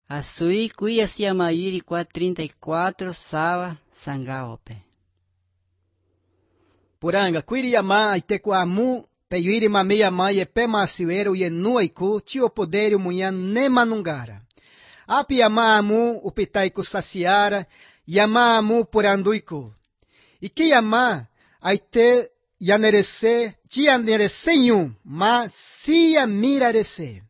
Asui kuya siamairi 434 sawa sangaope. Puranga, kuiri yama iteku amu, peyuiri mame yama yepe masiuero yenuaiku, tio poderio munha nemanungara. Api yama amu upitaiku saciara, yama amu puranduiku. Iki yama aite yanerese, tia neresenhum, mas sia mirarese.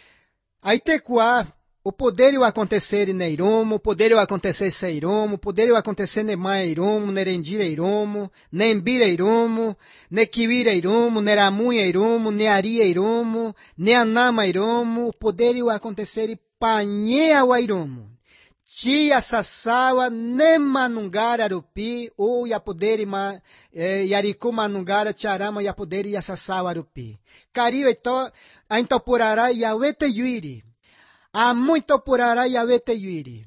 Aitecuá, o poderio acontecer em Eiromo, o poderio acontecer em Seiromo, o poderio acontecer em Eiromo, Nerendira Eiromo, Nembira Eiromo, Nequiwira Eiromo, Neramunha Eiromo, Neari Eiromo, Neanama Eiromo, o poderio acontecer em Panhea Eiromo. Tia Sassawa, Nemanungara Arupi, ou Yapoderi Yariku Manungara, Tiarama Yapoderi Yassasawa Arupi. Cario eto, a intopurará Yawete Yuiri. A muito porará Yawete Yuiri.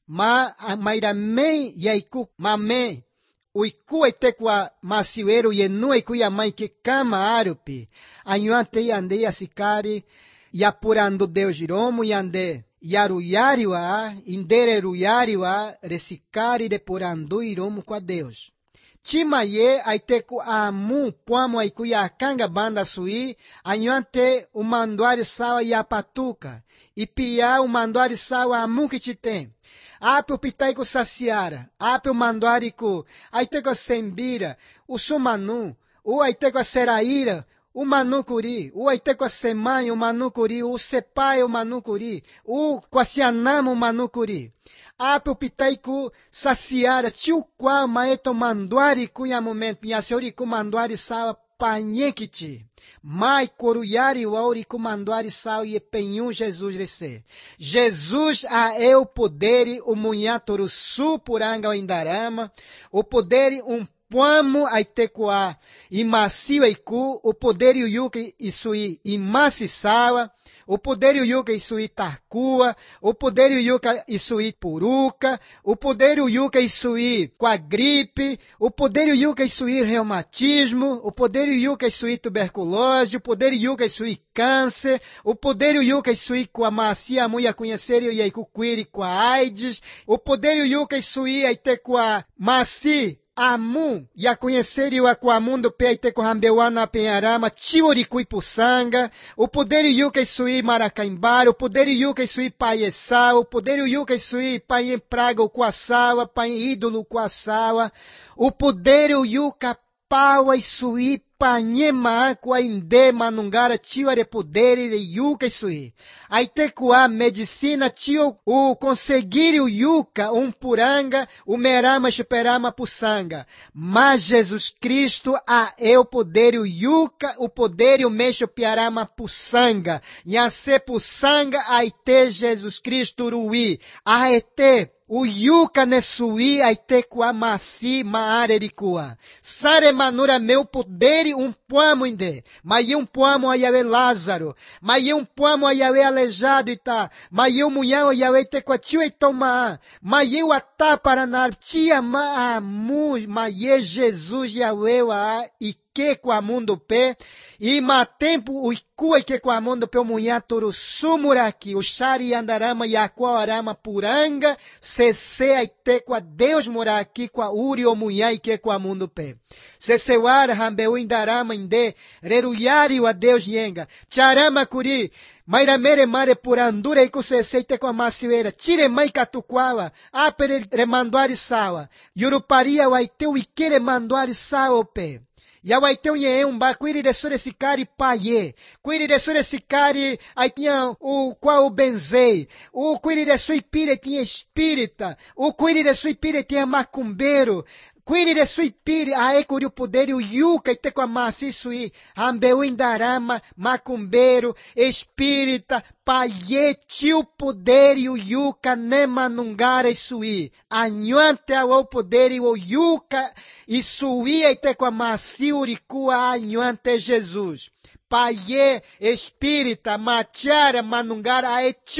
Mairamei Yaiku Mame. Uiku etekwa masiuero yenu eiku yamai que kama arupi. Anhuante yande yasikari yapurando Deus Jiromo yande. Yaruyariwa, indereruyariwa, recicari depurandu iromo com a Deus. Timaye, aiteku amu, poamo aiku yakanga banda sui, anhuante o manduari sawa yapatuka, e pia o manduari sawa amu que te tem. Ape o pitaiku saciara, ape o manduari ku, aiteku a sembira, o sumanu, o aiteku a seraíra, o manucuri, o aiteco semai, o manucuri, o sepai, o manucuri, o quasianama, o manucuri. Ape o pitaiku saciara, tio qual maeto manduari cunha momento, minha senhoriku manduari sawa panhekiti. Mai coruyari wauriku manduari sawa e penhum Jesus rece. Jesus a eu poderi o munhatoru su puranga o indarama, o poderi Poamo aitekoa imacio eiku, o poder yuke isui imasisawa, o poder yuke isui tarcua, o poder yuke isui puruca, o poder yuke isui com a gripe, o poder yuke isui reumatismo, o poder yuke isui tuberculose, o poder yuke isui câncer, o poder yuke isui com a macia muia conhecer e aiku quiri com a AIDS, o poder yuke isui aitekoa masi Amu, ya conhecerio a Kuamundo Peite Kuhambeuana Penharama, Tioricui Pussanga, o poder Yuka Sui Maracaimbara, o poder Yuka Sui Paiessá, o poder Yuka Sui Paien Praga o Kuasawa, Paien Ídolo Kuasawa, o poder Yuka Paua Sui Panhema Aqua Inde Manungara Tiore Poder Yuka Sui. Aitecuá medicina tio o conseguir o yuca puranga o merama chuperama pussanga. Mas Jesus Cristo a eu poder o yuca o poder o mexo piarama pussanga. Nhase pussanga aite Jesus Cristo ruí. Aete o yuca nesui aitecuá maci maarericua. Sare manura meu poder poamo inde. Mas poamo a Yahweh Lázaro. Mas poamo a Yahweh aleijado e tá. Mas munhão a Yahweh tequatiu e toma. Mas atá para na tia maamu. Mas Jesus Yahweh a e que com a mundo pé e tempo o icua que com a mundo pé o munhatoro sumuraki o shari andarama e aquarama puranga cesse aite com a Deus morar aqui com a uri o munhai que com a mundo pé cesseuara rambeu indarama inde reruyari o a Deus yenga charama curi Mairamere mare purandura e kuseseite com a macioeira. Tire mãe catuquawa. Apere remanduari sawa. Yuruparia waiteu ikere manduari sawa pé. Yawaiteu yeumba, cuire de surecicari paie, cuire de surecicari, aí tinha o qual o benzei, o cuire de suipire tinha espírita, o cuire de suipire tinha macumbeiro, cuire de suipire, ae curi o poder o yuca e te com a massa isso aí, ambeu indarama, macumbeiro, espírita, paie, tio poder e o yuca nemanungara isso aí, anhuante ao poder e o yuca isso aí e te com a massa uricua anhuante Jesus. Paie, espírita, machara, manungara, ae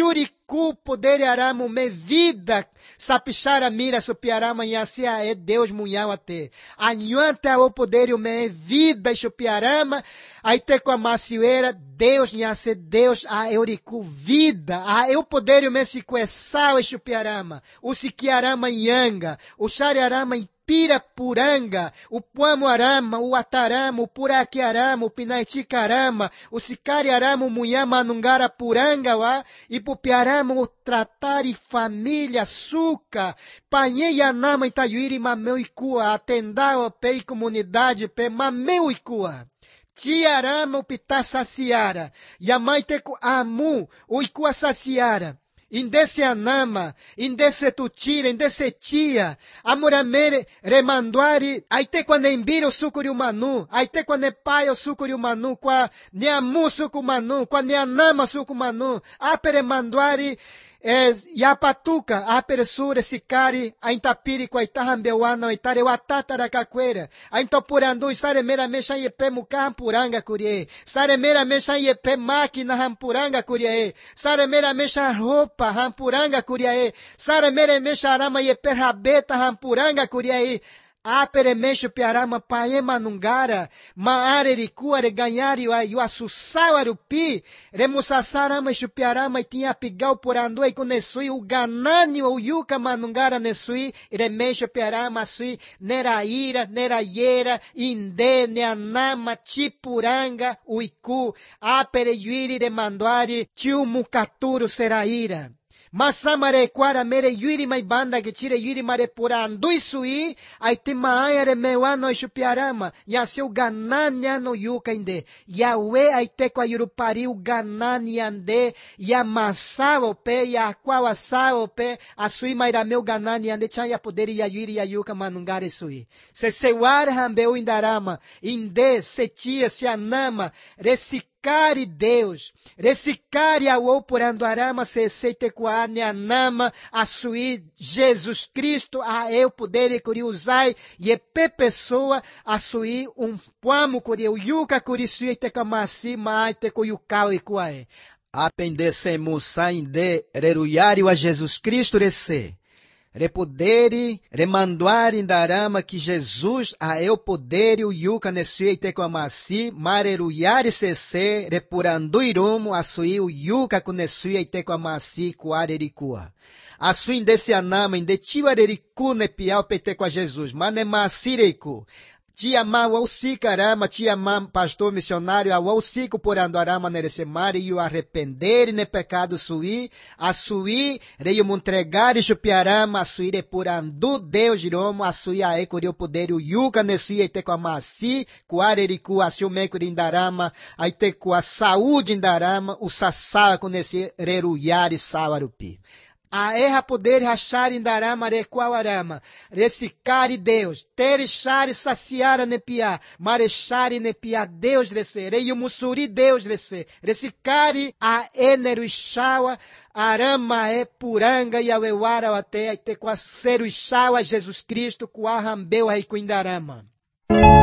cu poder arama me vida, sapichara mira supiarama e assim é Deus munhão até. Anhuante o poder me vida e supiarama, aí te com a macioeira, Deus nhase Deus a euricu vida, a eu poder me sequeçal e supiarama, o siquiarama nhanga, o xariarama Pirapuranga, o Puamuarama, o Atarama, o Puraquiarama, o Pinaiticarama, o Sicariarama, o Munhama, Nungara Puranga, e Pupiarama, o Tratari Família, Suca, Panheianama, Itaiuiri, Mameu Icua, Atendao, Pei Comunidade, Pe, Mameu Icua. Tiarama, o Pitá Saciara, Yamaiteco Amu, o Icua Saciara. Indesse anama, indesse tutira, indesse tia, amuramere remanduari, aite quando embira o sucuri manu, aite quando pai o sucuri manu, qua neamu sucu manu, qua neanama sucu manu, apere manduari, yapatuca, apere sure sicari, a intapiri qua itahambewana, itare watatara caqueira, a intopurandu, sare mera mexa iepe muka hampuranga curie, sare mera mexa iepe máquina hampuranga curie, sare mera mexa roupa hampuranga curie, sare mera mexa arama iepe rabeta hampuranga curie, aperemexo piarama paema nungara, maarericua ganhari o assusau arupi, remusassarama chupiarama e tinha pigal por andoi com nesui, o ganani o yuca manungara nesui, remexo piarama sui, neraíra, neraiera, inde, neanama, chipuranga, uicu, apereyuiri remanduari, chiumucaturo seraíra. Masamare quara mere yuri mai banda que tire yuri mare pura andui sui, ai te maaya mewa no chupiarama, ya seu ganania no yuka inde, Yahweh ai te kwa yurupari o ganania ande, ya masao pe, ya aquawasao pe, a sui maira meu ganania ande, chaya poder ya yuri ya yuka manungare sui. Se sewar hambeu indarama, inde, setia, se anama, recicare Deus, recicare ao por andarama, se seitequane anama, a sui Jesus Cristo, a eu poder e curi usai, e pe pessoa, a sui puamo curi, o yuca curi sui te camasi, mai te cuyucau e cuae. Apendecemos sainde, reruiário a Jesus Cristo rece. Repodere, remanduar indarama que Jesus a eu podere o yuca nesui te coamasi, mareruyari cese, repuranduirumo a sui o yuca kunesui te coamasi kuarericua. A sui indesse anama, indetiwarericu nepiau pete com a Jesus, manemasireiku. Tia ma wausi carama, tia ma pastor missionário, a wausi por andarama neresemari e o arrepender ne pecado sui, a sui reio entregar e chupiarama, a sui por andu Deus giromo, a sui a ecuri o poder o yuca nesui e te com a masi, coarericu a siumeco de indarama, a te com a saúde indarama, o sassá com nesse reruyari sawarupi. A erra poder rachar indarama requauarama, recicare Deus, terechare saciara nepia, marechare nepia Deus rece, reio mussuri Deus rece, recicare a eneruixaua, arama é puranga e aueuara até te com a seruixaua Jesus Cristo, com a rambeu aí com indarama.